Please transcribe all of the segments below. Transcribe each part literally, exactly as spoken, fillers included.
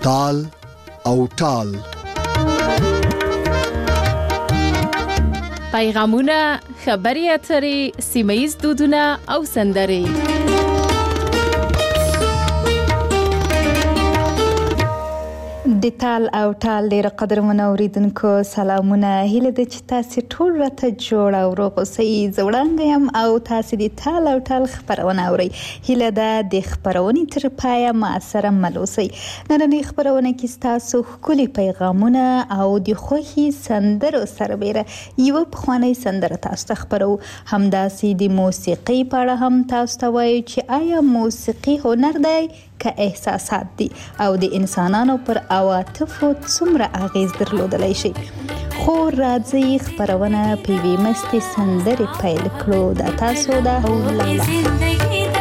تال او ټال. پیغامونه، خبري اترې، سیمه‌ییز دودونه او سندرې. د تال او ټال ډېر قدرمن اوریدونکو سلامونه. هیله ده چې تاسو ټول راته جوړ او روغ اوسئ. زه وړاندې یم او تاسو د تال او ټال خبرونه اورئ. هیله ده د خبرونې تر پایه ما سره مل اوسئ. نننۍ خبرونه کې ستاسو ښکلي پیغامونه او د خوښي سندرو سربیره یوه پخوانۍ سندره تاسو ته خبرو. همداسې د موسیقۍ په اړه هم تاسو ته وایو چې آیا موسیقي هنر دی که احساسات دي او د انسانانو پر عواطفو څومره اغیز درلودلی شي. خو راځئ خبرونه په یوې مستې سندرې پیل کړو. دا تاسو ده او لیلا.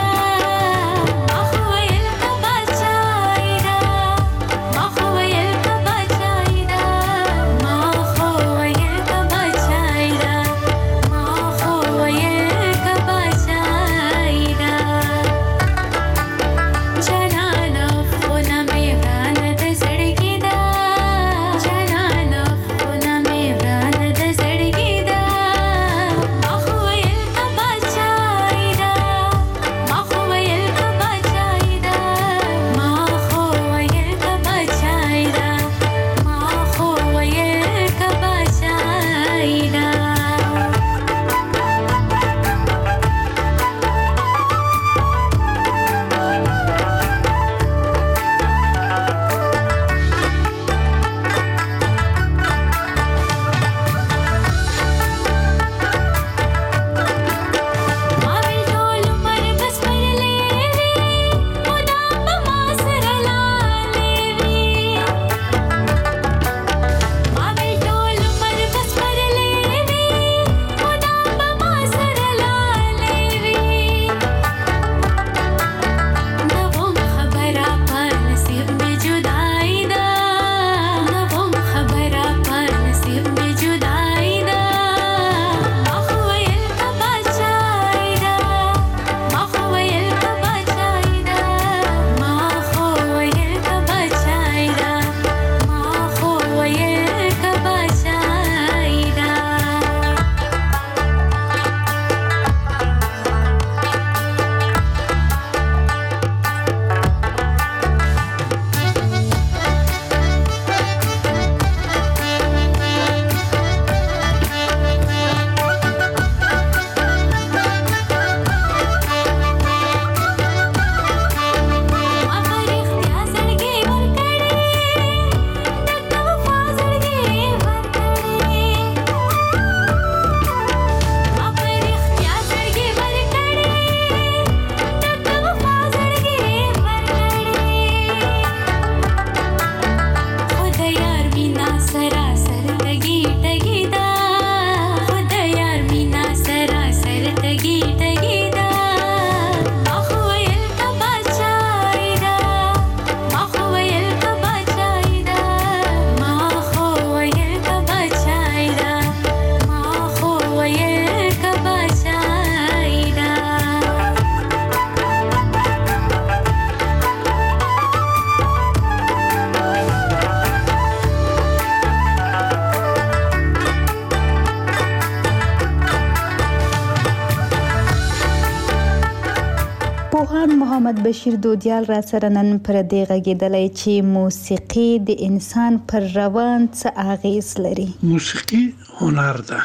محمد بشیر دودیال را سره نن پر دې غږېدلی چې موسیقي د انسان پر روان څه اغیز لري. موسیقي هنر ده.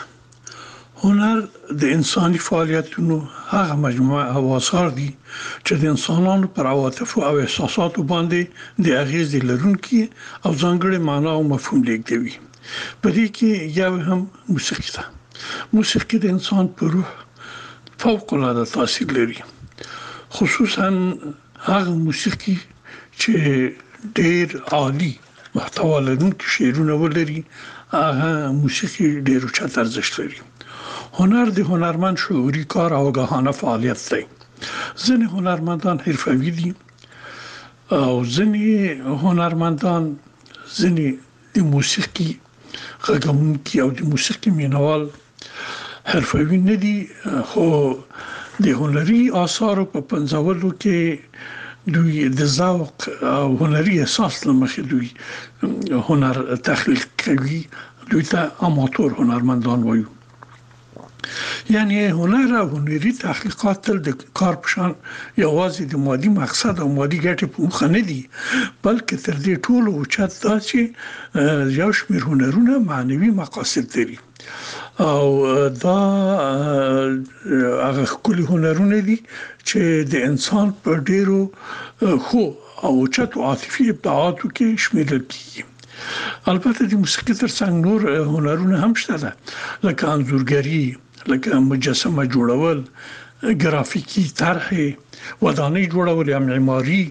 هنر د انساني فعالیتونو هغه مجموعه او آثار دي چې د انسانانو پر عواطف او احساساتو باندې د اغیز لرونکي او ځانګړي معنا او مفهوم لیږدوي. په دې کې یو هم موسیقي ده. موسیقي د انسان په روح فوق العاده تاثیر لري. خصوصا هغه موسیقي چې ډېر عالی محتوا لرونکي شعرونه ولري، هغه موسیقي ډېر اوچت ارزښت لري. هنر د هنرمند شعوري کار او آگاهانه فعالیت دی. ځینې هنرمندان حرفوي دي او ځینې هنرمندان ځینې د موسیقي غږونکي او د موسیقي مینوال حرفوي نه دي، خو د هنري آثارو په پنځولو کې دوی د ذوق او هنري اساس لمخې دوی هنر تخلیق کوي، دوی ته اماتور هنرمندان وایو. یعنی هنر او هنري تحقیقات تل د کار په شان یوازې د مادي مقصد او مادي ګټې په مخه نه دي، بلکې تر دې ټولو اوچت دا چې یو شمېر هنرونه معنوي مقاصد لري او دا هغه ښکلي هنرونه دي چې د انسان په ډېرو ښو او اوچتو عاطفي ابداعاتو کې شمیرل کیږي. البته د موسیقي ترڅنګ نور هنرونه هم شته ده، لکه انځورګري، لکه مجسمه جوړول، ګرافیکي طرحې، ودانۍ جوړول یا معماري،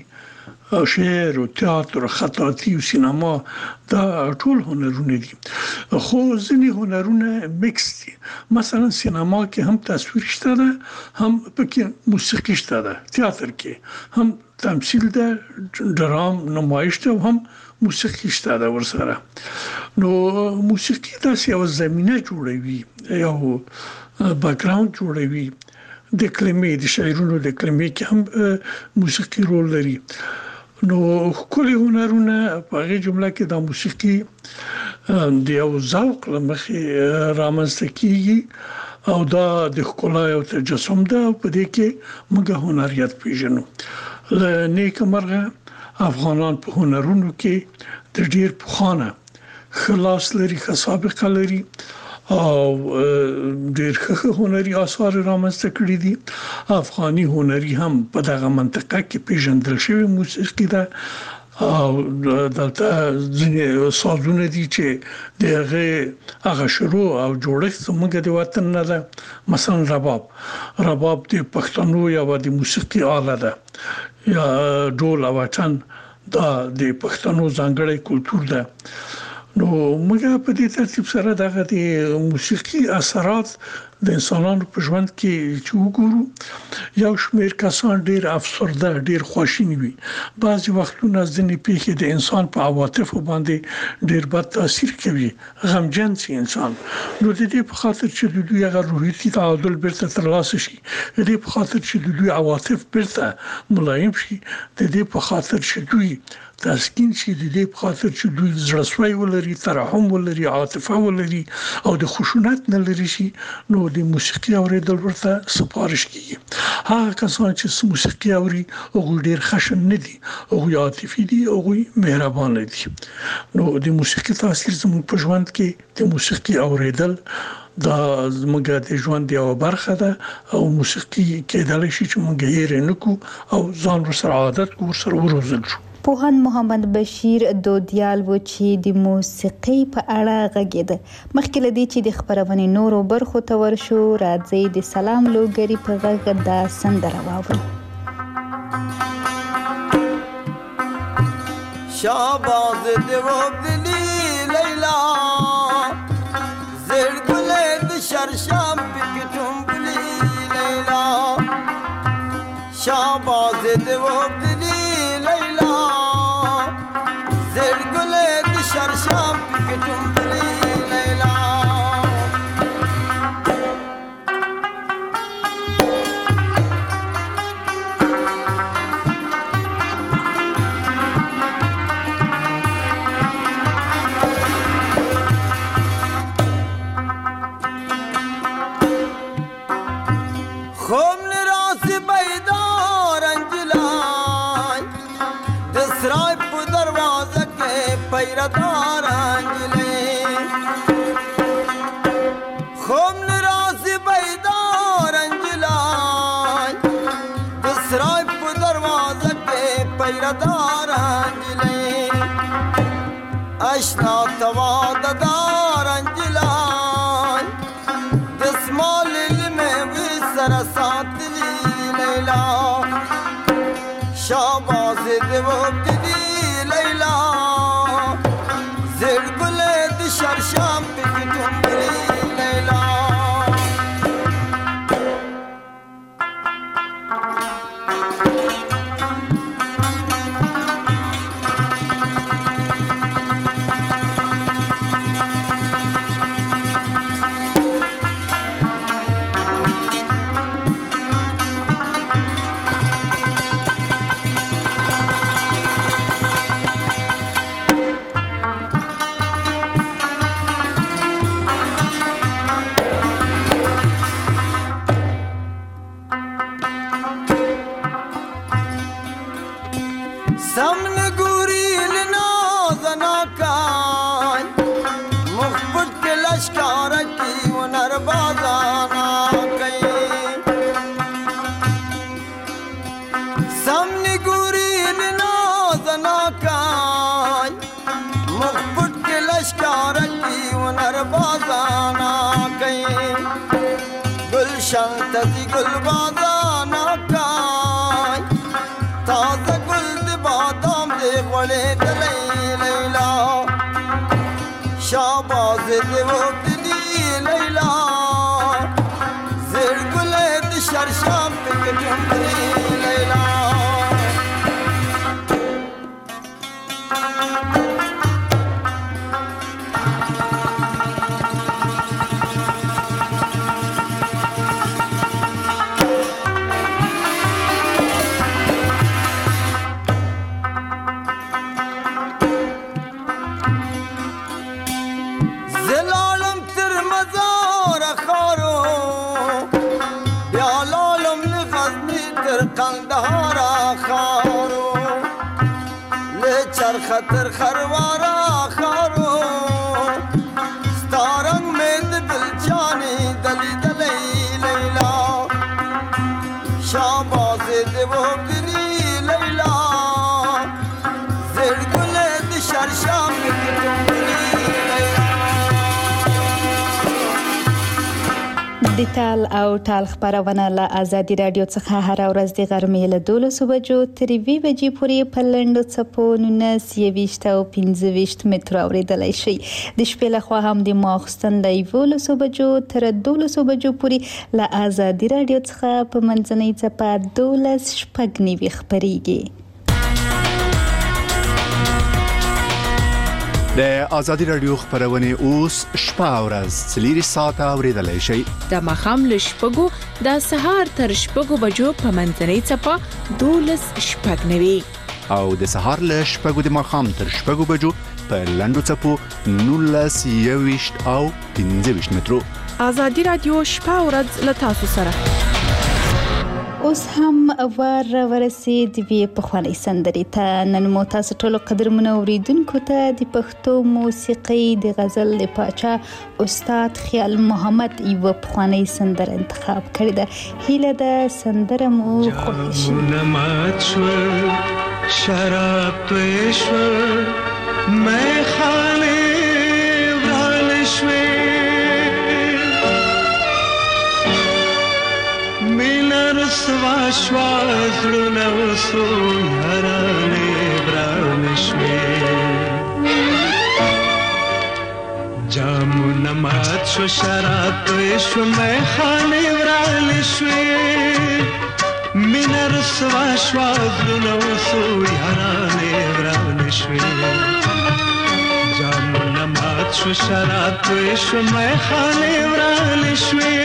شعر او تئاتر، خطاطي او سینما، دا ټول هنرونه دي. خو ځینې هنرونه میکس دي، مثلا سینما کې هم تصویر شته ده، هم پکې موسیقي شته ده، تئاتر کې هم تمثیل ده، ډرام نمایش ده او هم موسیقي شته ده ورسره. نو موسیقي داسې یو زمینه جوړوي، یو بیکګراوند جوړوي د کلمې، د شعرونو د کلمې کې هم موسیقي رول لري. نو ښکلي هنرونه په هغې جمله کې دا موسیقي د یو ذوق له مخې رامنځته کیږي او دا د ښکلا یو تجسم ده او په دې کې موږ هنریت پیژنو. له نیکه مرغه افغانان په هنرونو کې د ډېر پخوانه ښه لاس لري، ښه سابقه لري او ډېر ښه هنري آثار رامنځته کړي دي. افغاني هنري هم په دغه منطقه کې پیژندل شوی موسیقي ده او دلته ځینې سازونه دي چې د هغې هغه شروع او جوړښت زموږ د وطن نه ده. مثلا رباب رباب د پښتنو یوه د موسیقي آله ده، یا ډول او اټن دا د پښتنو ځانګړی کلتور ده. نو موږ په دې ترتیب سره دغه د موسیقي اثرات د انسانانو په ژوند کې چې وګورو، یو شمېر کسان ډېر افسرده، ډېر خواشیني وي. بعضې وختونه ځینې پیښې د انسان په عواطفو باندې ډېر بد تاثیر کوي، غمجن شي انسان. نو د دې په خاطر چې د دوی هغه روحیتي تعادل بیرته ترلاسه شي، د دې په خاطر چې د دوی عواطف بیرته ملایم شي، د دې په خاطر چې دوی تسکین شي، د دې په خاطر چې دوی زړهسوی ولري، ترحم ولري، عاطفه ولري او د خشونت نه لرې شي، نو د موسیقي اورېدل ورته سپارش کیږي. هغه کسان چې موسیقي اوري هغوی ډېر خشن نه دي، هغوی عاطفي دي، هغوی مهربانه دي. نو د موسیقي تاثیر زموږ په ژوند کې د موسیقي اورېدل دا زموږ د ژوند یوه برخه ده او موسیقي کېدلی شي چې موږ یې هېر نه کړو او ځان ورسره عادت کړو، ورسره وروزل شو. پوهاند محمد بشیر دودیال و چې د موسیقۍ په اړه غږېده. مخکې له دې چې د خپرونې نورو برخو ته ورشو، راځئ د سلام لوګري په غږ دا سندره واورو. شاباز دیو دلی لیلا زیر گله د شرشم بکتم بلی لیلا شاباز دیو دلی لیلا زیر گله د شرشم بکتم بلی لیلا پیردار انجلی خوم نراسی بیدار انجلای بسرائی پو دروازه کے پیردار انجلی اشنا تواددار انجلای دسمال علمیں وی سرسات لی لیلا شاباز دیو کدی لیلا شرشام بکتم بری لیلا سمن گوری لنازنا کای مخبت کے لشکار کی ونر بازانا کئی سمن گوری لنازنا کای مخبت کے لشکار کی ونر بازانا کئی گلشن تزی گل بازانا کای تازه گل دی بادام دی غولی دلی لیلا شاباز دی وقتی لیلا زیر گل دی شرشام پکتم دی لیلا قندهارا خارو لچر خطر خروارا خارو ستارنگ میں دلچانی دلی دلی لیلا شاباز دیو دلی لیلا زیر گل دی شرشام کتم دلی د ټال او ټال خبرونه له آزادي رادیو څخه هر ورځ د غرمې له دولسو بجو تر یوې بجې پورې په لنډو څپو نولس یویشت او پنځه ویشت مترو اورېدلی شئ. د شپې لخوا هم د ماخوستن له یولسو بجو تر دولسو بجو پورې له آزادي رادیو څخه په منځنۍ څپه دولس شپږ نوي خپرېږي. د آزادي رادیو خبرونه اوس شپه او ورځ څلور ساعته اورېدلی شئ. د ماښام له شپږو د سهار تر شپږو بجو په منځنۍ څپه دولس شپږ نوي او د سهار له شپږو د ماښام تر شپږو بجو په لنډو څپو نولس یویشت او پنځه ویشت مترو. آزادي رادیو شپه او ورځ له تاسو سره. اوس هم ور ورسید وی پخوانی سندرې ته. نن مو تاسو ټول قدرمنو اوریدونکو ته د پښتو موسیقۍ د غزل د پاچا استاد خیال محمد یو پخوانی سندره انتخاب کړې ده. هیله ده سندره مو خوښ شي. شراب پېښور مې خانه وران شوي سوا شواز لونه وسو یارانه بران شوي جامونه مات شو شراب شو مې خانه وران شوي مینه سوا شواز لونه وسو یارانه بران شوي جامونه مات شو شراب شو مې خانه وران شوي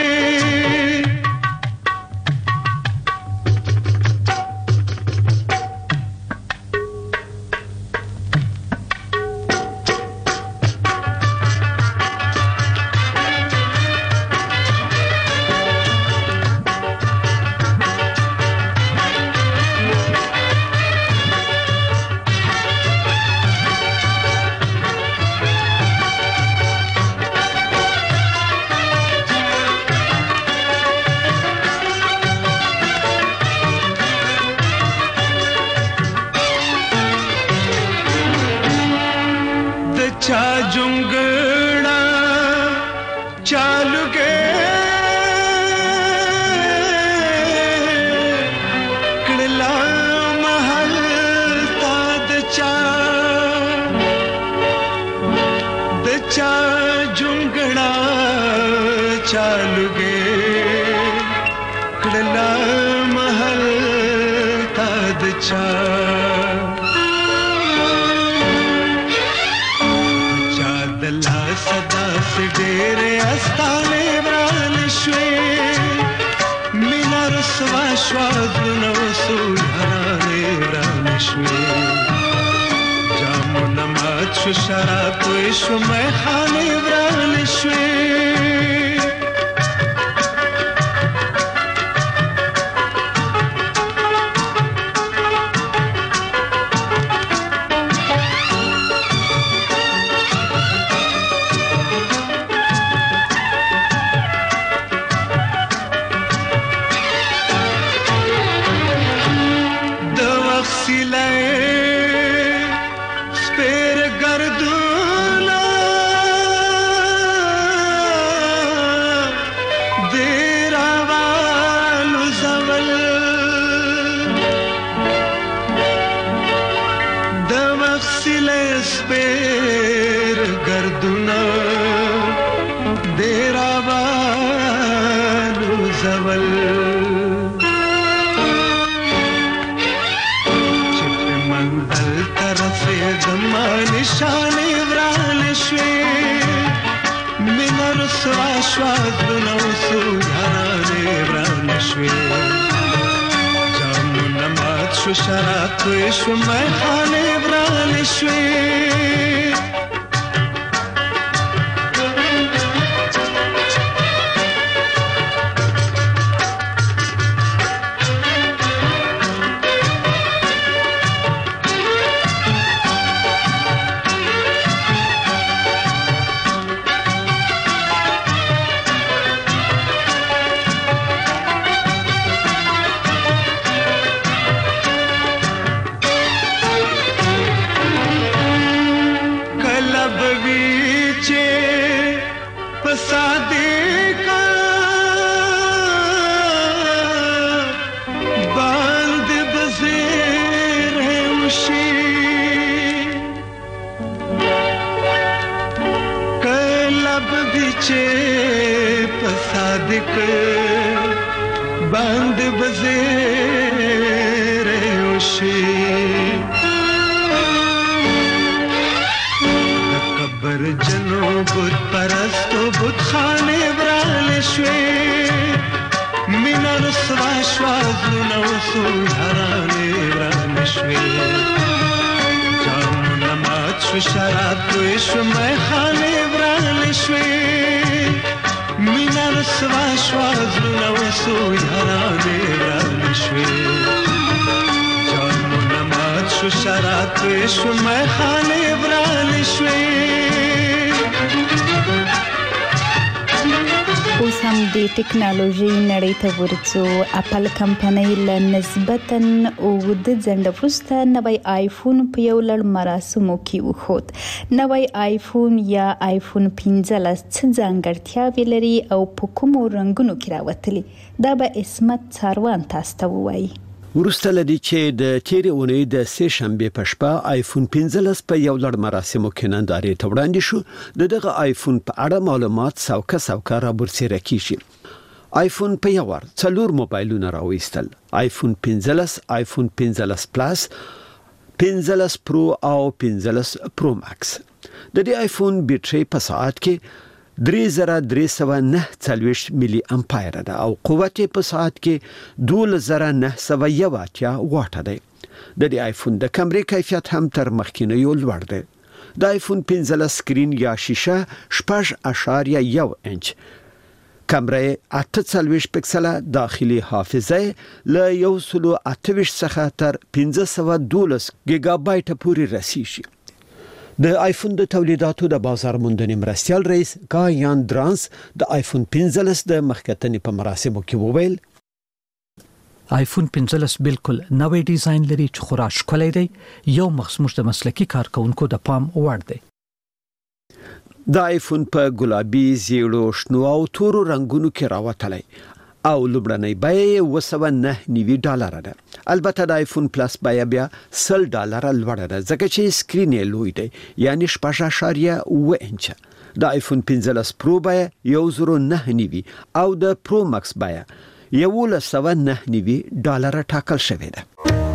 شراب شو مې خانه وران شوي وسیله سپیر گردونه دیر آوالو زول د وسیله سپیر گردونه دیر آوالو زول نشانه ورال شوي من رسوا شوازونه وسو یارانه ورال شوي جامونه مات شو شراب توی شو میخانه ورال شوي بند بزیر اوشی قبر جنو بود پرست و بود خانه برال شوی من رسوا شوازو نوسو یارانه برال شوی جامو نمات شو شراب توی شو میخانه برال شوی مینا رسوا شوازونه وسو یارانه ورال شوي جانونه مات شو شراب توی شو میخانه ورال شوي اوس هم د ټکنالوژي نړۍ ته ورڅو اپل کمپنۍ له نسبتاً اوږده ځنډ وروسته نوی آیفون په یو لړ مراسمو کې وښود. نوی آیفون یا آیفون پنځلس څه ځانګړتیاوې لري او په کومو رنګونو کې راوتلي؟ دا به عصمت څاروان تاسو ته ووایي. وروسته لدی چې د تیرې اونۍ د سه شنبې په شپه آیفون پنځلس په یو لړ مراسمو کې نندارې ته وړاندې شو، د دغه آیفون په اړه معلومات سوکه سوکه را برسېره کیږي. آیفون په یو ور څلور موبایلونه راوېستل: آیفون پنځلس، آیفون پنځلس پلاس، پنځلس پرو او پنځلس پرو ماکس. د دې آیفون بیټرۍ په ساعت کې درې زره درې سوه نه څلوېښت ملي امپایر ده او قوت په ساعت کې دولس زره نه سوه یو اتیا واټه دی. د دې آیفون د کمرې کیفیت هم تر مخکینیو لوړ دی. د آیفون پنځلس سکرین یا شیشه شپږ اعشاریه یو انچ، کمره اته څلوېښت پکسله، داخلي حافظه له یو سلو اته ویشت څخه تر پنځه سوه دولس ګیګا بایټه پورې رسیږي. د آیفون د تولیداتو د بازار موندنې مرستیال رئیس کایان درانس د آیفون پنځلس د مخکتنې په مراسمو کې وویل: آیفون پنځلس بالکل نوې ډیزاین لري چې خورا ښکلی دی، یو مخصوص د مسلکي کارکونکو د پام وړ دی. د آیفون په ګلابي، زیړو، شنو او تورو رنگونو کې راوتلی او لومړنۍ بیه اوه سوه نه نوي ډالره ده. البته د آیفون پلاس بیه بیا سل ډالره لوړه ده ځکه چې سکرین یې لوی دی، یعنی شپږ اعشاریه اوه انچه. د آیفون پنځلس پرو بیه یو زرو نه نوي او د پرو ماکس بیه یولس سوه نه نوي ډالره ټاکل شوې ده.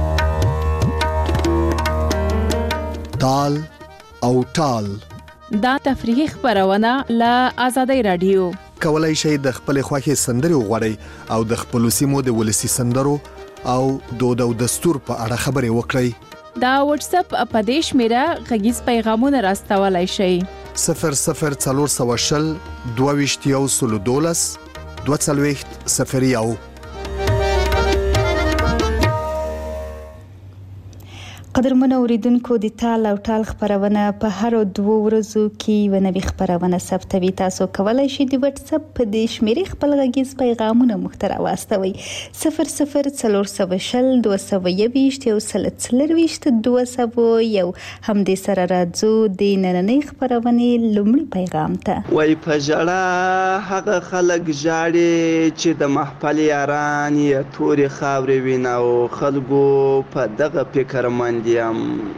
تال او ټال دا تفریحي خبرونه له آزادۍ رادیو. کولای شئ د خپل خوښې سندرې وغواړئ او د خپل سیمو د ولسی سندرو او دود او دستور په اړه خبرې وکړئ. دا واتس اپ په دې شمیره غږیز پیغامونه راستولای شئ: صفر صفر څلور سوه شل دوه ویشت یو سلو دولس دوه څلوېښت صفر یو. قدرمنو اوریدونکو د تال او ټال خبرونه په هر دوه ورځو کې و نوې خبرونه ثبتوي. تاسو کولای شئ د واتس اپ په د شمیرې خپل غږیز پیغامونه مختر واستوي صفر صفر څلور سوه شل دوه سوه یویشت یو سل څلرویشت دوه سوه یو. همدې سره راځو د نننۍ خبرونې لومړي پیغام ته. وای په ژړا هغه خلک ژاړي چې د محفل یاران یې تورې خاورې ویني او خلکو په دغه فکر مند یم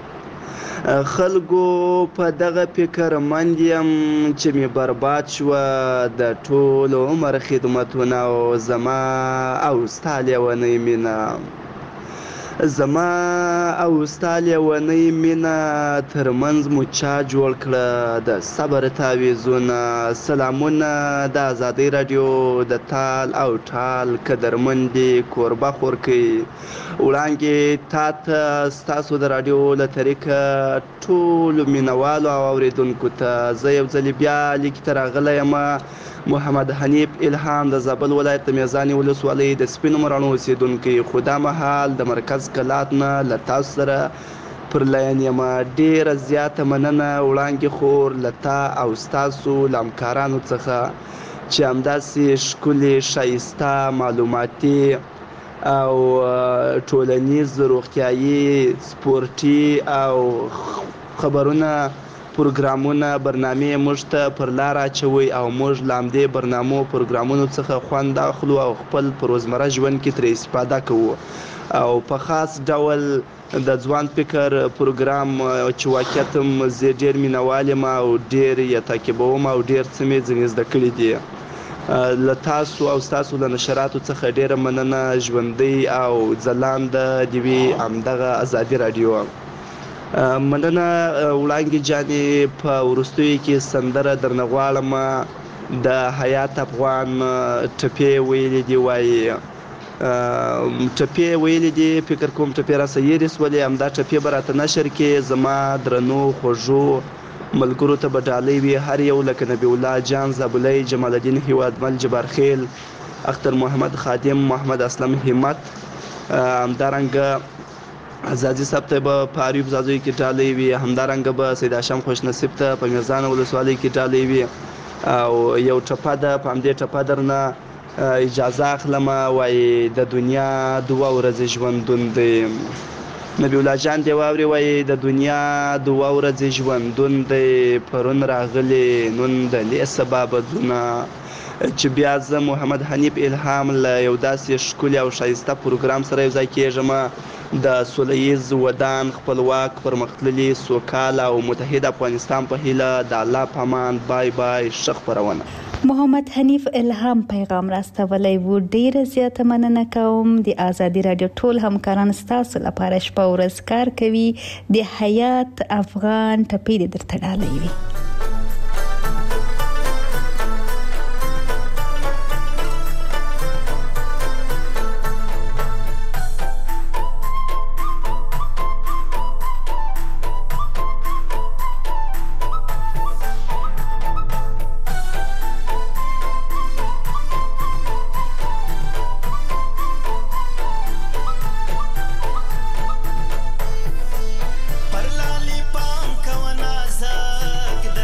خلکو په دغه فکر مند یم چې می برباد شوه د ټول عمر خدمتونه او زما او ستا لیونۍ مینه زما او ستا لیونۍ مینه ترمنځ مو چا جوړ کړه د صبر تعویضونه. سلامونه د ازادۍ راډیو د تال او ټال قدرمندې کوربه خورکۍ وړاندې تا ته ستاسو د راډیو له طریقه ټولو مینوالو او اوریدونکو ته زه یو ځلې بیا لیکې ته راغلی یم. محمد حنیف الهام د زابل ولایت د میزانې ولسوالۍ د سپینو مراڼو اوسېدونکی، خو دا مهال د مرکز کلات نه له تاسو سره پر لاین یم. ډېره زیاته مننه وړاندې خور له تا او ستاسو له همکارانو څخه چې همداسې ښکلي ښایسته معلوماتي او ټولنیز روغتیایي سپورټي او خبرونه پروګرامونه برنامې موږ ته پر لار اچوي او موږ له همدې برنامو پروګرامونو څخه خوند اخلو او خپل په روزمره ژوند کې ترې استفاده کوو. او په خاص ډول د ځوان فکر پروګرام چې واقعیت زه ډېر مینوال یم او ډېر یې تعقیبوم او ډېر څه مې ځینې زده کړي دي. له تاسو او ستاسو له نشراتو څخه ډېره مننه. ژوندۍ او ځلانده دې وي همدغه ازادي راډیو. مننه وړانګې جانې. په وروستیو کې سندره درنه غواړم د حیات افغان ټپې ویلې دي. وایي ټپې ویلې دي، فکر کوم ټپې راسه یېرې سولې. همدا ټپې به راته نشر کې زما درنو خوږو ملګرو ته به ډالۍ وي هر یو، لکه نبی الله جان زابلی، جمال الدین هیوادمل، جبار خیل، اختر محمد خادم، محمد اسلم همت. همدارنګه ازادي صاحب ته به په اریوب زازوی کې ډالۍ وي. همدارنګه به سید هاشم خوشنصیب ته په میزان ولسوالۍ کې ډالۍ وي. او یو ټپه ده، په همدې ټپه درنه اجازه اخلم. وایي د دنیا دوه ورځې ژوندون دی. نبی الله جان دی واوري وایي د دنیا دوه ورځې ژوندون دی، پرون راغلی نون د لې سبا بدونه. چې بیا زه محمد حنیف الهام له یو داسې ښکلي او ښایسته پروګرام سره یو ځای کېږم د سوله ییز ودان خپلواک پرمختللي سوکاله او متحد افغانستان په هیله. د الله په امان. بای بای. ښه خپرونه. محمد حنیف الهام پیغام راستولی و. ډیره زیاته مننه کوم. د ازادي راډیو ټول همکاران ستاسو لپاره شپه ورځ کار کوي. د حیات افغان ټپې دې درته ډالۍ وي. پر لالی پام کو نازک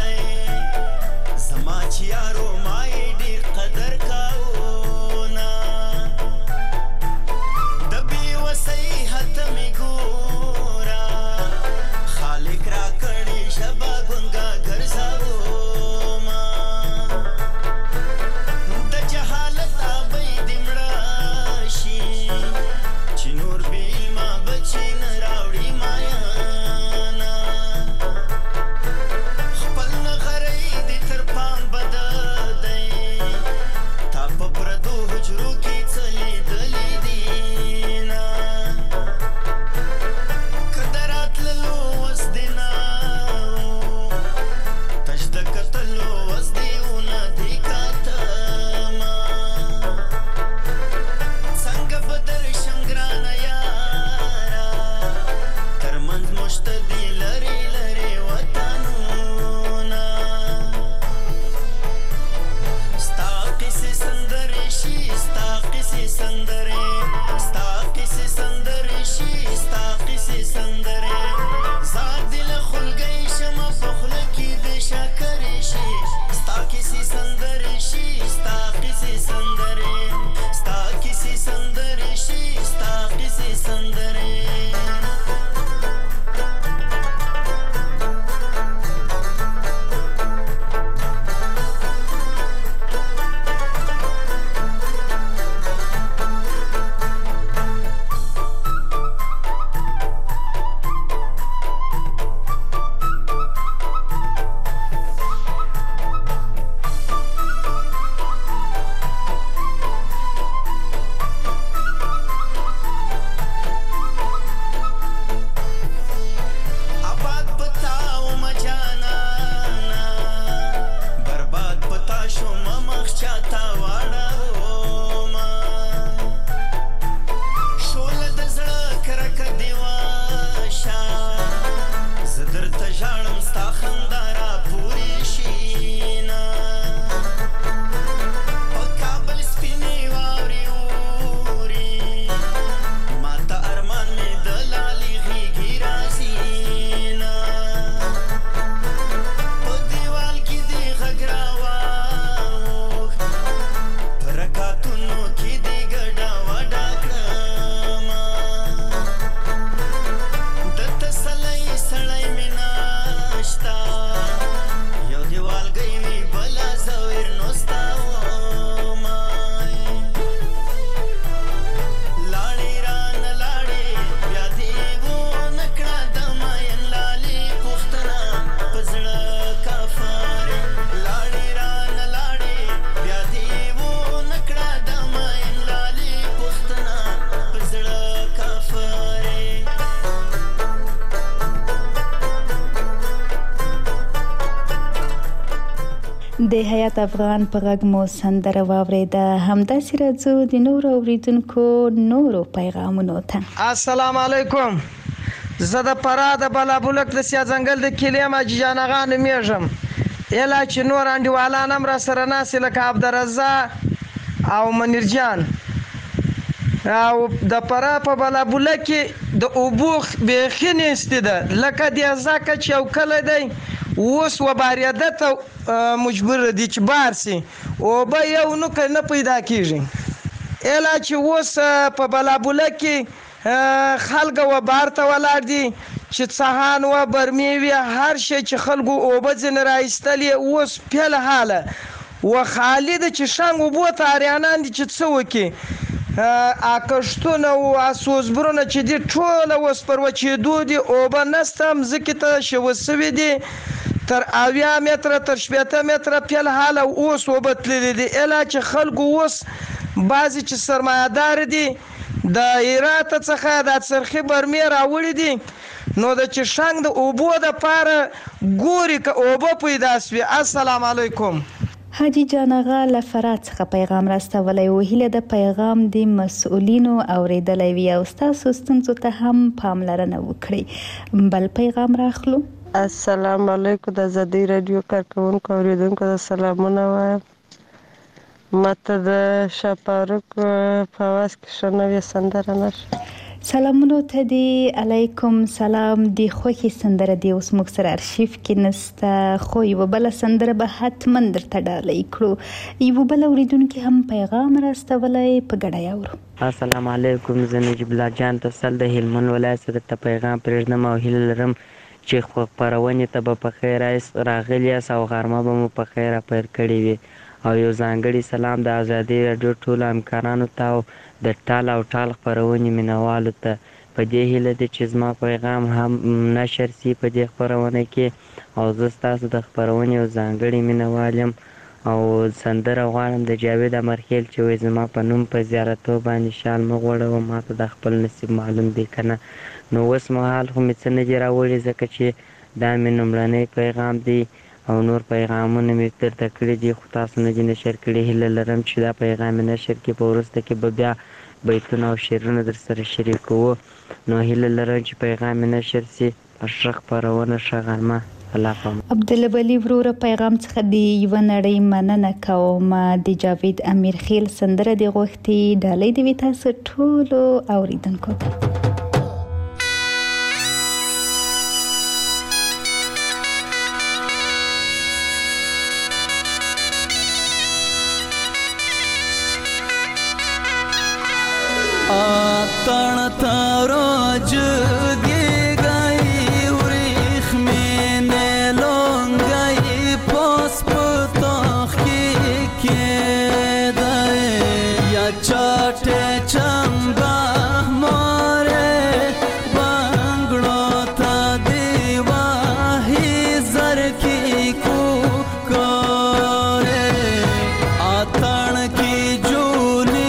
د حیات افغان په غږ مو سندره واوریده. همداسې راځو د نورو اوریدونکو نورو پیغامونو ته. السلام علیکم. زه د فراه د بلابلک د سیا ځنګل د کلیم حاجي جان اغا نومیږم. اله چې نور انډیوالان هم را سره ناستې لکه عبدالرزاق او منیر جان. او د فراه په بلابلک کې د اوبو بیخي نیستې ده لکه د ځکه چې یو کلی دی اوس وباریده ته مجبور دي چې بار سي او به یو نو که نه پیدا کېږي. اله چې اوس په بلابلک کې خلک وبار ته ولاړ دي چې څهان و برمې وي هر شی چې خلکو اوبه ځینې راایستلې اوس پیل حاله و خالي ده چې شنګ اوبو ته اریانان دي چې څه وکړي. اکشتونه او اسوزبرونه چې دي ټوله اوس پر وچېدو دي اوبه نسته مځکې ته شوه سوي دي تر اویا متره تر شپېته متره پیل حاله اوس اوبه تللي دي. اله چې خلکو اوس بعضې چې سرمایهدار دي د هراته څخه د څرخي برمې راوړي دي نو د چې شنګ د اوبو دپاره ګوري که اوبه پیدا سوي. السلام علیکم. حاجي جان اغا له فراه څخه پیغام راستولی و. هیله د پیغام د مسؤلینو اوریدلی وي او ستاسو ستونزو ته هم پاملرنه وکړئ. بل پیغام راخلو. السلام علیکم. د ازادي رادیو کارکونکو اوریدونکو د سلامونه وایم. ماته د شاپاروک په اواز کې ښه نوې سندره نشته. سلامونو ته دی. علیکم سلام. دی خوښي سندره دی اوس موږ سره ارشیف کې نسته خو یوه بله سندره به حتما درته ډالۍ کړو. یوه بله اوریدونکي هم پیغام راستولی په ګډه یې اورو. السلام علیکم. زه نجیب الله جان تسل د هلمند ولایت څخه درته پیغام پرېږدم او هیله لرم چې خپرونې ته به په خیر راغلي یاست او غرمه به مو په خیر پیل کړې وي. او یو ځانګړي سلام د ازادي راډیو ټولو همکارانو ته او د ټال او ټال خپرونې مینوالو ته. په دې هیله ده چې زما پیغام هم نشر سي په دې خپرونه کې او زه ستاسو د خپرونې یو ځانګړی مینوال یم او سندره غواړم د جاوید امرخیل چې وایي زما په نوم په زیارتو باندې شال مه غوړوه ماته د خپل نصیب معلوم دی که نه. نو اوس مهال خو مې څه نه دي راوړي ځکه چې دا مې لومړنی پیغام دی او نور پیغامونه مې درته کړي دي خو تاسو نه دي نشر کړي. هیله لرم چې دا پیغام مې نشر کړي په وروسته کې به بیا بیتونه او شعرونه در سره شریکوو. نو هیله لرم چې پیغام مې نشر سي. ښه خپرونه ښه غرمه. الله پامان. عبدالولی وروره پیغام څخه د یوه نړۍ مننه کوم. د جاوید امیرخیل سندره د غوښتي ډالۍ د وي تاسو ټولو اوریدونکو ته. तण तारो जुगी गई उरिख में ने लोंग गई पोस पुतोख की के दे या चाटे चंबा मोरे बांगड़ो ता दीवा ही जर की को कोरे आतण की जूली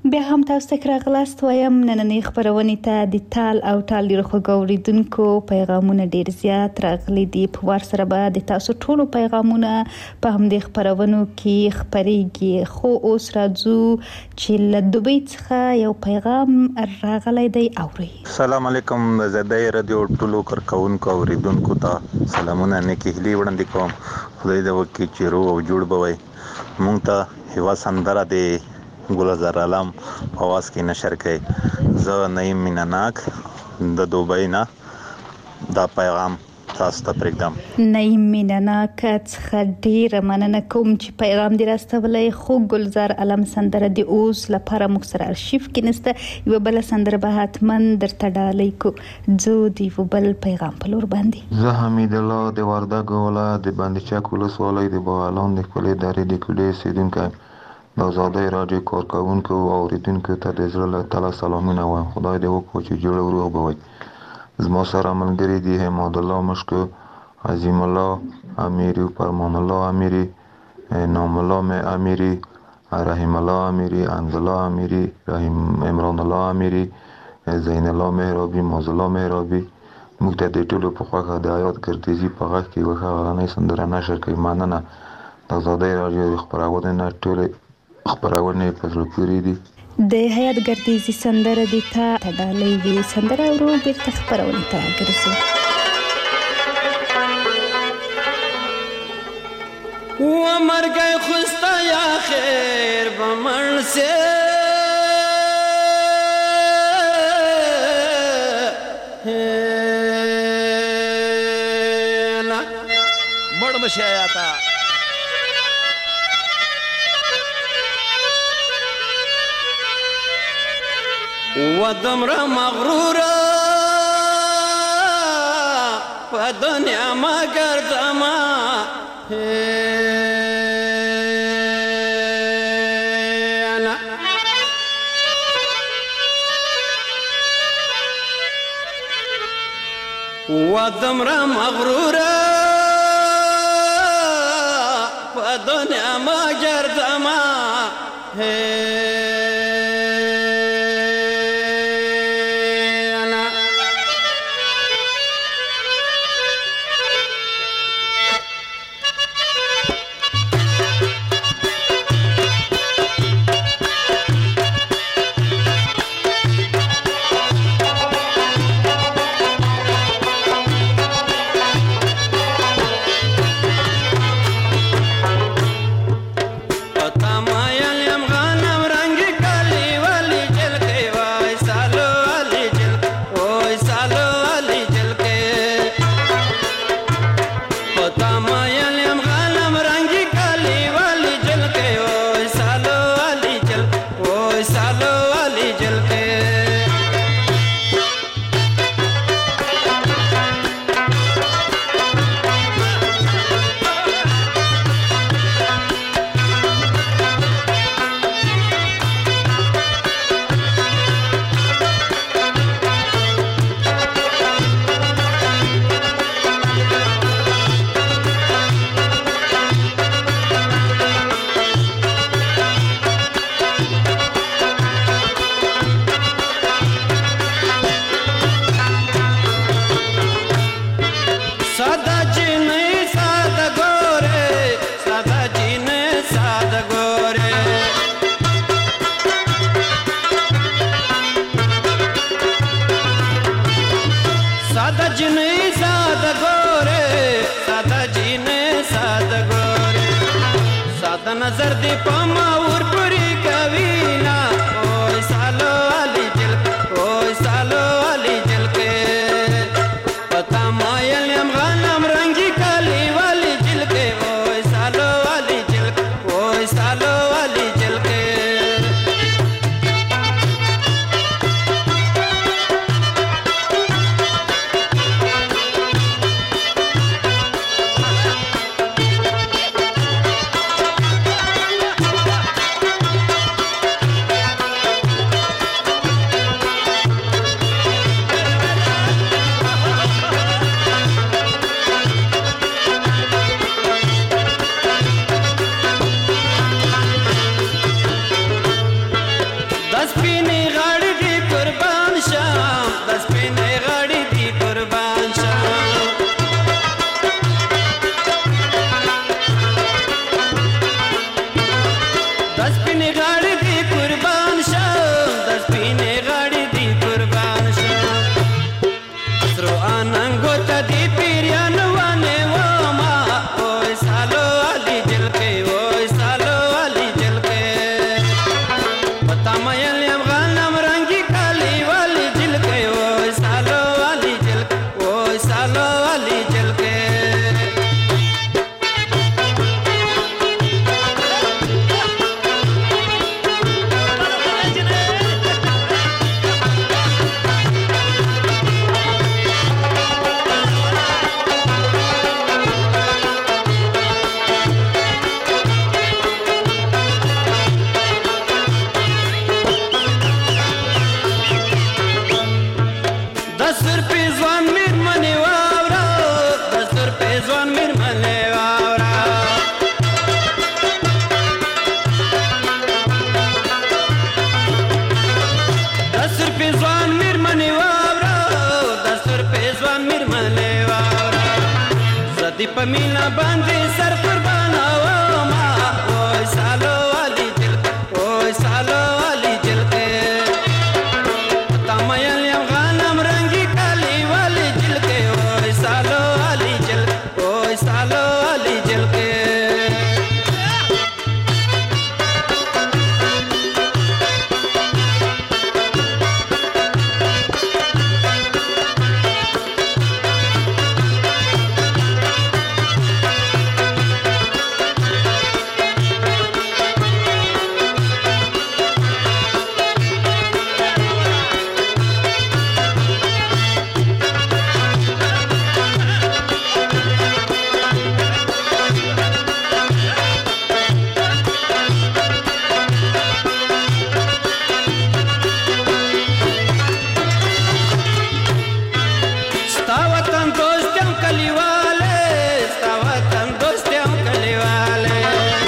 بیا هم تاسو ته راغلاست وایم نننۍ خبرونې ته د تال او ټال ډېرو خوږو اورېدونکو پیغامونه ډېر زیات راغلي دي. په وار سره به د تاسو ټولو پیغامونه په همدې خبرونو کې خپرېږي. خو اوس راځو چې له دوبۍ څخه یو پیغام راغلی دی. اورئ. سلام علیکم. زدای رادیو ټولو کارکونکو اوریدونکو ته سلامونه نیکی هیلې وړاندې کوم. خدای دې وکړي چې روغ او جوړ به وئ. مونږ ته یوه سندره د ګلزار عالم په اواز کې نشر کړئ. زه نعیم میناناک د دوبۍ نه دا پیغام تاسو ته پرېږدم. نعیم میناناک څخه ډېره مننه کوم چې پیغام دې راستولی. خو ګلزار عالم سندره د اوس لپاره موږ سره ارشیف کې نشته. یوه بله سندره به حتما درته ډالۍ کو. ځو د یوه بل پیغام په لور باندې. زه حمید الله د وردګو ولایت د بندچک ولسوالۍ د باغلان د خپلې درې د کوټې اوسېدونکی یم. د ازادۍ راډیو کارکوونکو او اورېدونکو ته د زړه له تله سلامونه وایم. خدای دې وکړي چې جوړ او روغ به وئ. زما سره ملګري دي حماد الله مشکو، عظیم الله امیری، فرمان الله امیری، نام الله امیری، رحیم الله امیری، انز الله امیری، رحیم عمران الله امیری، زین الله مهرابی، موز الله مهرابی. موږ ته د ټولو په خوښه د حیات ګردیزي په غږ کې یوه ښه غرنۍ سندره نشر کوي. مننه. د ازادۍ راډیو د خپرونې نه ټولې خبرونه په زړه پورې دي. د حیات ګردیزي سندره دې ته ډالۍ وي. سندره ورو بیرته خبرونه ته راګرځو. و مرګ خوستا یا خیر بمن سے لا بڑ مشایا تا ودمر مغرور په دنیا ما ګرځما انا ودمر مغرور په دنیا ما ګرځما नजर दे पमा और पूरी कवीना ओए सालो अली जल ओए सालो अली जल के पता मायल हम गनम रंगी काली वाली जल के ओए सालो अली जल ओए सालो अली जल के سپینې غاړې دې قربان شم د سپینې غاړې دې قربان شم د سپینې غاړې دې قربان شم د سپینې غاړې دې قربان شم سرو اننګو ته دې پیریان وانه وما اوه سالو علي جلکې اوه سالو علي جلکې پتا مېل یم غنم رنگي کالي والی جلکې اوه سالو علي جلکې اوه سالو علي جلکې دستور پیزوان میرمنی واورا دستور پیزوان میرمنی واورا دستور پیزوان میرمنی واورا دستور پیزوان میرمنی واورا زدی پمینا باندې سر قربانا وما اوه سالو علي جلکې اوه سالو علي جلکې پتا مېل یم غنم رنگي کالي والی جلکې اوه سالو علي جلکې اوه سالو علي جلکې ستا وطن دوست یم کلیواله ستا وطن دوست یم کلیواله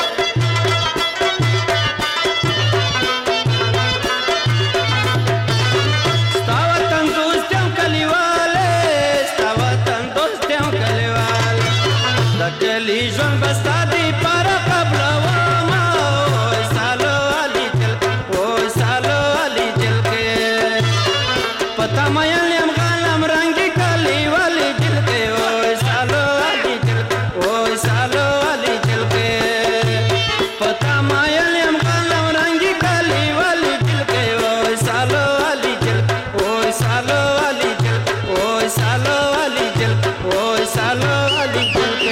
ستا وطن دوست یم کلیواله ستا وطن دوست یم کلیواله د کلی ژوند به ستا دې پاره قبلومه اوه سالو علي جلکې اوه سالو علي جلکې پتا مېل یم غنم رنگي کالي والی جلکې اوه سالو علي جلکې اوه سالو علي جلکې پتا مېل یم غنم رنگي کالي والی جلکې اوه سالو علي جلکې اوه سالو علي جلکې اوه سالو علي جلکې اوه سالو علي جلکې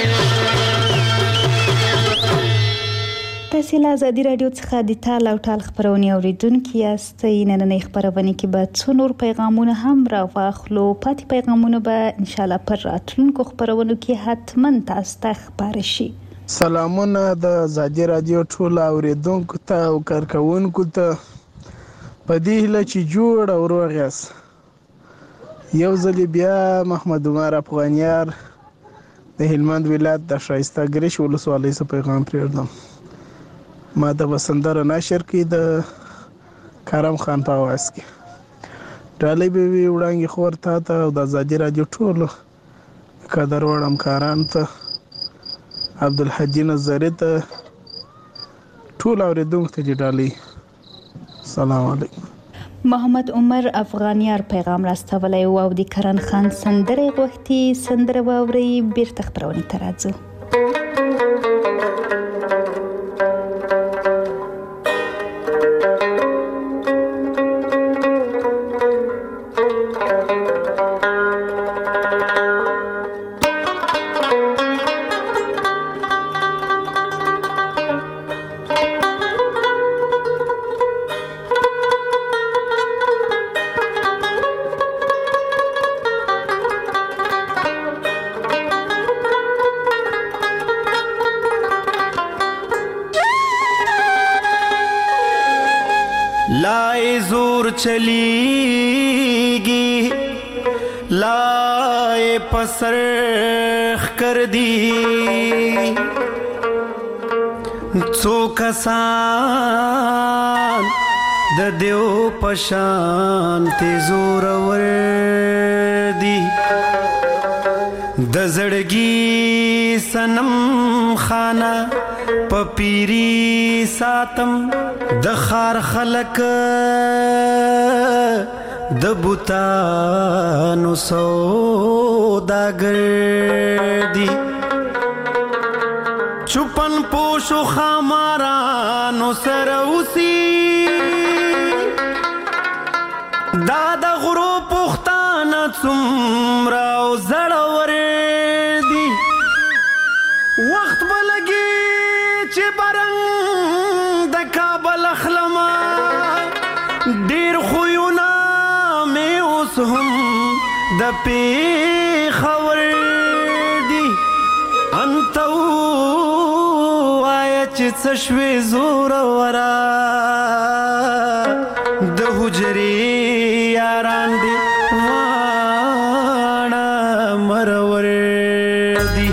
تاسې له ازادي راډیو څخه د تال او ټال خپرونې اوریدونکي یاستئ. نننۍ خپرونې کې به څو نور پیغامونه هم راواخلو. پاتې پیغامونه به انشاءالله پر راتلونکو خپرونو کې حتما تاسو ته خپاره شي. سلامونه د ازادي راډیو ټول اوریدونکو ته او کارکوونکو ته په دې هیله چې جوړ او روغ یاست. یو ځل بیا محمد عمر افغانیار د هلمند ولایت د ښایسته ګرش ولسوالۍ څخه پیغام پرېږدم. ما د بسندره نشر کې د کرم خان په आवाज کې ډالۍ به وي وړاندې خور ته او د ازادي راډیو ټولو قدر وړ همکارانو ته عبدالحجي نظري ته ټول اوریدونکو ته ډالۍ. سلام علیکم. محمد عمر افغانیار پیغام راستولی و او د کرن خان سندره غوښتي. سندره واورئ بیرته خپرونې ته راځو. لائے زور چلیگی لائے پسرخ کر دی څو کسان د دیو پشان تیزور وردی د زړګي سنم خانه پپیری ساتم د خار خلق د بوتانو سوداګر دی چوپن پوشو خامارانو سره اوسي دا د غرو پختانه څومره او زړور دي وخت به لګي چې برنګ د کابل اخلمه ډېر خویونه مې اوس هم د پېښور دي انته ووایه چې څه شوې زوروره د حجرې یاران دي واړه مرور دي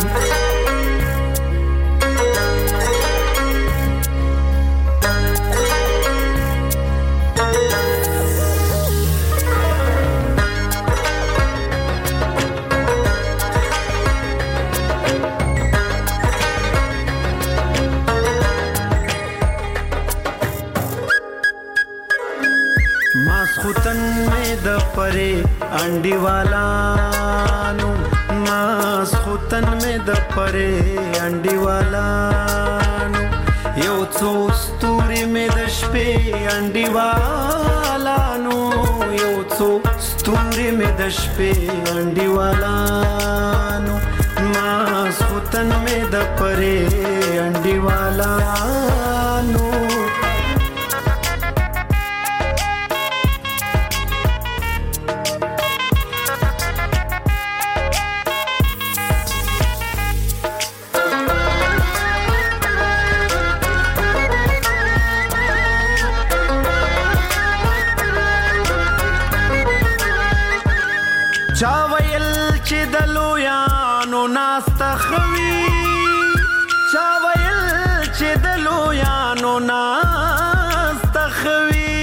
परे अंडी वालानु मास खुतन में द परे अंडी वालानु यो څو ستوري में د شپې अंडी वालानु यो څو ستوري में د شپې अंडी वालानु मास खुतन में द परे अंडी वालानु چاویل چې د لویانو ناسته خوي چاویل چې د لویانو ناسته خوي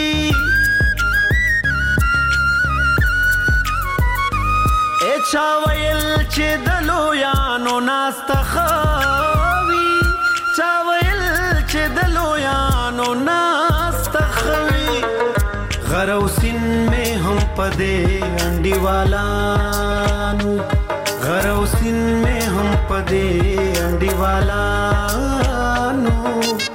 ای چاویل چې د لویانو ناسته خوي چاویل چې د لویانو ناسته خوي غروسین میں ہم پدے انڈی والانو غروسین میں ہم پدے انڈی والانو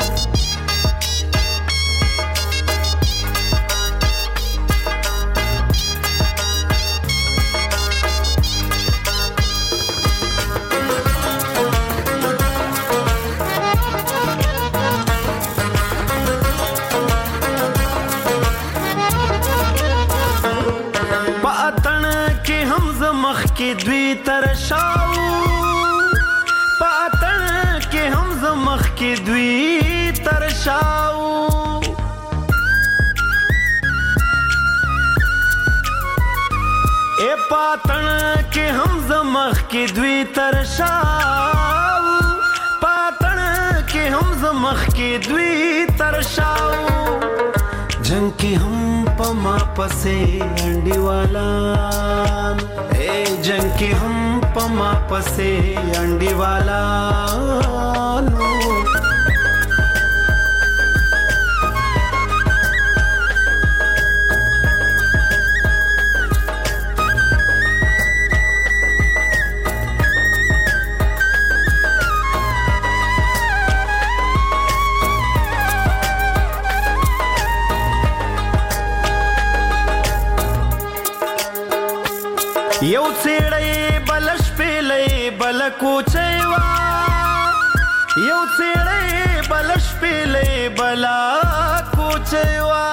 کې دوی ترشاو پاتن کې هم زمخ کې دوی ترشاو اے پاتن کې هم زمخ کې دوی ترشاو پاتن کې هم زمخ کې دوی ترشاو جنگ کې هم پما پسې انډي والا اے جنگ کې هم پما پسې انډي والا نو یو څېړی بلش پیلې بل کوچېوا یو څېړی بلش پیلې بل کوچېوا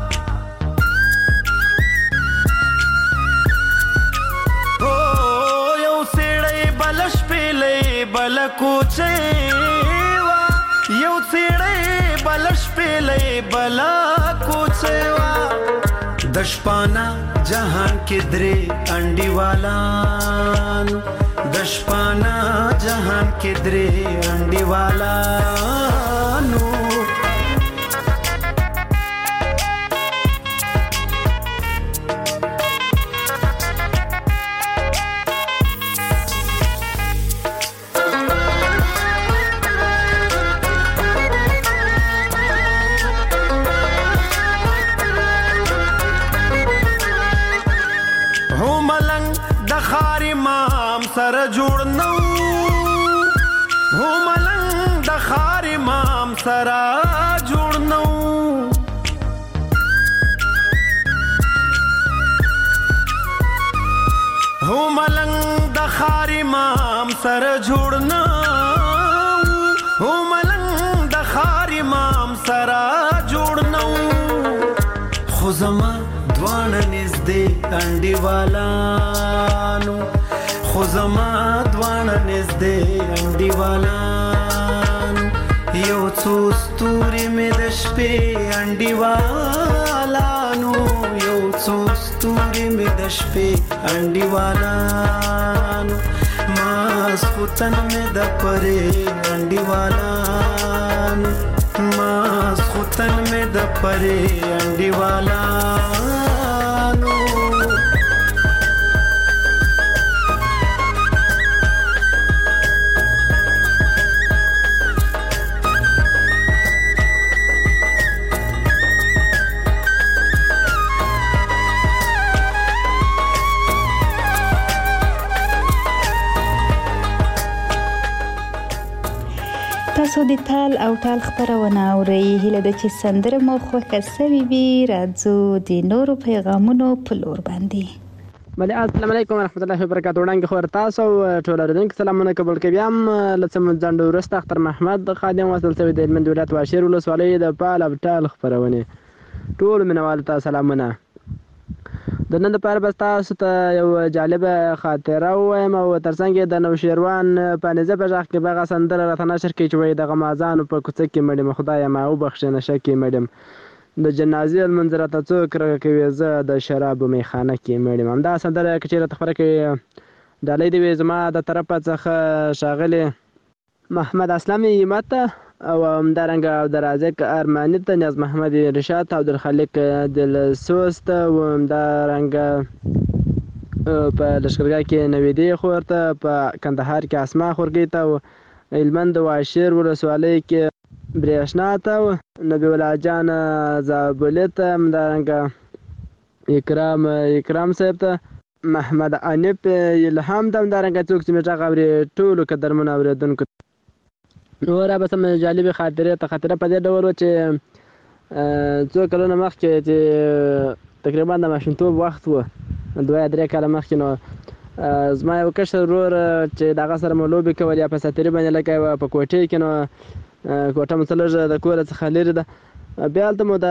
او یو څېړی بلش پیلې بل کوچېوا یو څېړی بلش پیلې بل کوچېوا دشپانا जहान के द्रे अंडी वालान दशपाना जहान के द्रे अंडी वालानो سره جوړ نو هو ملنګ د خار امام سره جوړ نو هو ملنګ د خار امام سره جوړ نو هو ملنګ د خار امام سره جوړ نو خو زما دوانه نږدې انډیوالانو خو زما دوانه نږدې انډیوالانو یو څو ستوري مې د شپې انډیوالانو یو څو ستوري مې د شپې انډیوالانو ماسخوتن مې د پرې انډیوالانو ماسخوتن مې د پرې انډیوالانو تاسو د تال او ټال خبرونه اورئ. هیله ده چې سندره مو خوښه سوي وي. راځو د نورو پیغامونو په لور باندې. بله السلام علیکم ورحمت الله وبرکاتو. وړاندې خو تاسو ټول اورېدونکو سلامونه قبول کوي. هم له څه ځنډ وروسته اختر محمد خادم وصل شوی د هلمند ولایت واشیر ولسوالۍ د پال او ټال خپرونې ټول مینوالو ته سلامونه. د نن لپاره به تاسو ته یو جالبه خاطره ووایم او ترڅنګ د نوشیروان په نظر په غږ کې به هغه سندره راته نشر کړي چې وایي د غمازانو په کوڅه کې مړ یم خدایه ما وبخښه نشه کې مړ یم د جنازې لمونځ راته څوک راکوي زه د شرابو میخانه کې مړ یم. همدا سندره که چېرې راته خپره کړي ډالۍ دې وي زما د طرفه څخه ښاغلي محمد اسلم همت او همدارنګه عبدالرازق ارماني ته نیاز محمد رشاد او عبدالخالق دلسوس ته او همدارنګه په لښکرګاه کې نویدې خور ته په کندهار کې اسما خورګۍ ته او هلمند واشیر ولسوالۍ کې برېښنا ته او نبي الله جان زابلي ته همدارنګه اکرام اکرام صاحب ته محمد انیب الهام ته همدارنګه څوک چې مې غږ اوري ټولو قدرمنو اورېدونکو نور به سم جالبې خاطرې ته خاطره په دې ډول و چې څو کلونه مخکې چې تقریبا د ماشومتوب وخت و دوه یا درې کاله مخکې نو زما یو کشر ورور چې د هغه سره مو لوبې کولې یا په ساتري باندې لکه په کوټې کې نو کوټه مو څه لږ د کوره څخه لرې ده بیا هلته مو د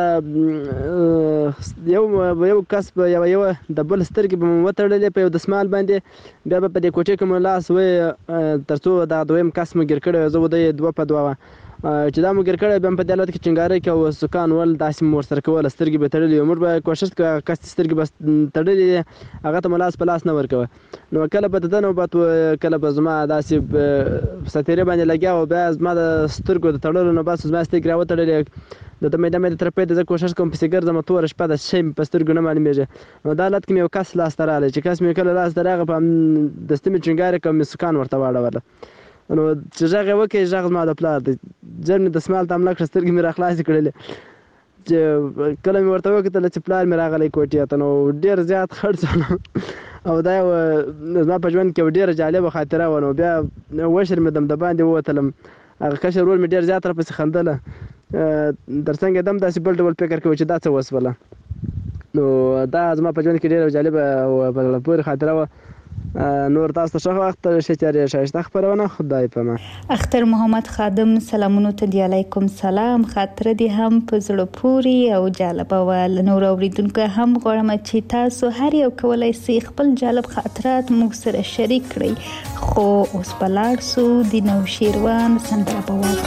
یو یو کس په یوه یوه د بل سترګې به مو وتړلې په یو دسمال باندې بیا به په دې کوټې کې مو لاس وی تر څو دغه دویم کس مو ګیر کړی زه وده یې دوه په دوه وه چې دا مو ګیر کړی بیا هم په دې حالت کې چنګارۍ کې او سکان ول داسې مو ورسره کوله سترګې به تړلې وي موږ به کوشش کوو کس چې سترګې به تړلې دي هغه ته مو لاس په لاس نه ورکوه نو کله به د ده نوبت و کله به زما داسې ستیرې باندې لګیا و بیا زما د سترګو د تړلو نه بس زما سترګې را وتړلې د ته میده میده ترپې ته زه کوشش کوم پسې ګرځم توره شپه ده شی مې په سترګو نه معلومېږي نو دا حالت کې مې یو کس لاسته راغلی چې کس مې کله لاسته راغی په دستي مې چنګارې کړه مې سکان ورته واړوله نو چې غږ یې وکړي غږ زما د پلار دی ژر مې دسمال ته حمله کړه سترګې مې راخلاصې کړلې چې کله مې ورته وکتله چې پلار مې راغلی کوټې ته نو ډېر زیات خړ شولم او دا یو زما په ژوند کې یو ډېره جالبه خاطره وه نو بیا وشرمېدم د باندې ووتلم هغه کشر ورور مې ډېر زیات راپسې خندله تر څنګ دم داسې بل ډول فکر کوي چې دا څه وسوله نو دا زما په ژوند کې ډېره جالبه او په زړه پورې خاطره وه نور تاسو ته ښه وخت ښه چارې ښایسته خپرونه خدای په امان. اختر محمد خادم سلامونو ته دی علیکم سلام. خاطره دې هم په زړه پورې او جالبه وه له نورو اورېدونکو هم غواړم چې تاسو هر یو کولی سئ خپل جالب خاطرات موږ سره شریک کړئ خو اوس به لاړ سو د نوشیروان سندره به واورو.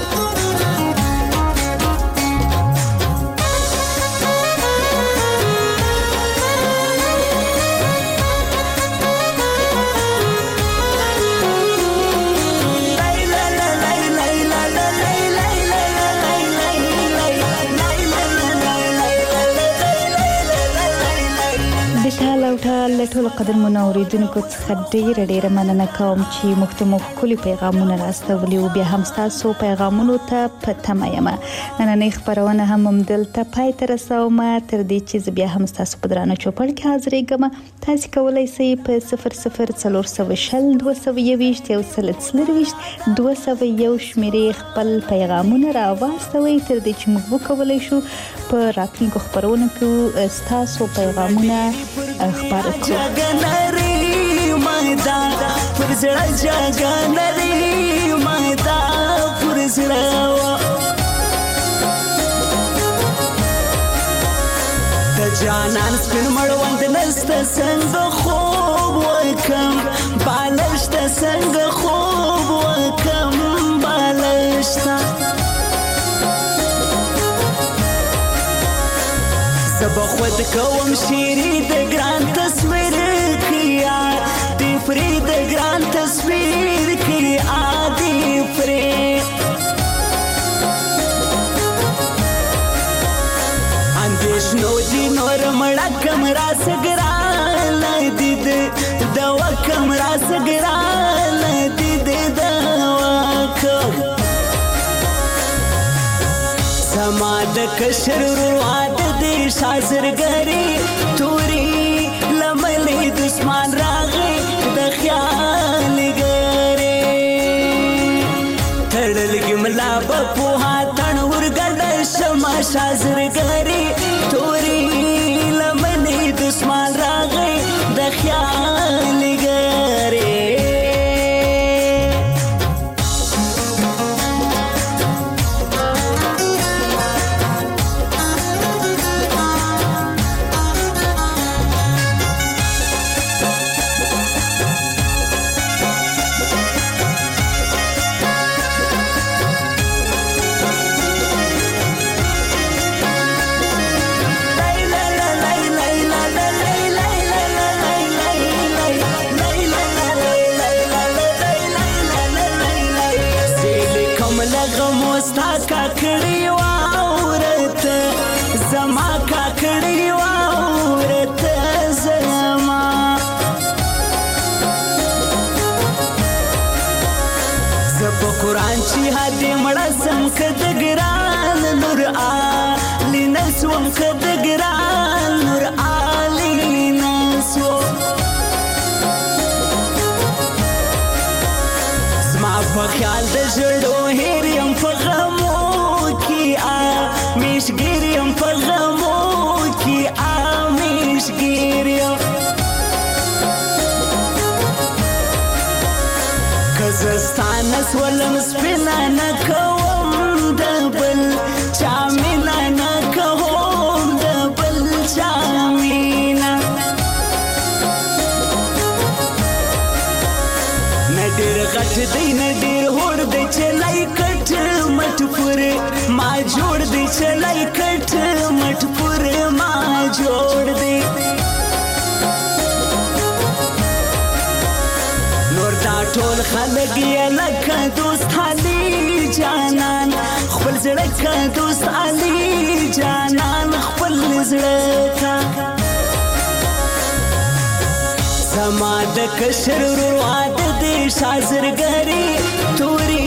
ټال ټول قدرمنو اوریدونکو څخه ډیره ډیره مننه کوم چې موږ ته مو ښکلي پیغامونه راستولي او بیا هم ستاسو پیغامونو ته په تمه یم. نننۍ خپرونه هم همدلته پای ته رسوم. تر دې چې زه بیا هم ستاسو په درانه چوپړ کې حاضرېږم. تاسو کولی شئ په صفر صفر څلور سوه شل دوه سوه یوویشت یو سل څلرویشت دوه سوه یو شمېرې خپل پیغامونه راواستوئ تر دې چې موږ وکولی شو په راتلونکو خپرونو کې ستاسو پیغامونه خبر کړو. مایدا پر زړه جګه نری مایدا پر زړه د جانان سپین مړوند نسته څنګه خوب وکم بالشته څنګه خوب وکم بالشته زب خود کوم شیری د ګران تصویر کیا دی فری د ګران تصویر کیا دی فری اندیش نو دی نور مړه کمرا سګرا لدی د دوا کمرا سګرا لدی د دوا کم سما د کشر رواد دی شازرګری توري لملې دشمن راغې د خیال ګری تړل ګملا په هاتن ورګل شما شازرګری توري لملې دشمن راغې د خیال ګری کاکړی واورت زما کاکړی واورت زما زپ قرآن چې هدي مړه سم کد ګران نور علی نسوم کد ګران نور علی نسو زما په خیال د جوړو هریم په مشګریم په غمو کې ا مشګریم کزستان سولم سپینا نه کوم د بل چا مینا نه کوم د بل چا مینا نه ډېر غټ دی نه ډېر هوړ دی چې لای کټ مټ پورې ما جوړ دی چې لای کټ مټ پورې ما جوړ دی نور دا ټول خلک یې لکه دوست علي جانان خپل زړه کا دوست علي جانان خپل زړه کا زما د کشر رواد دی شازرګری توري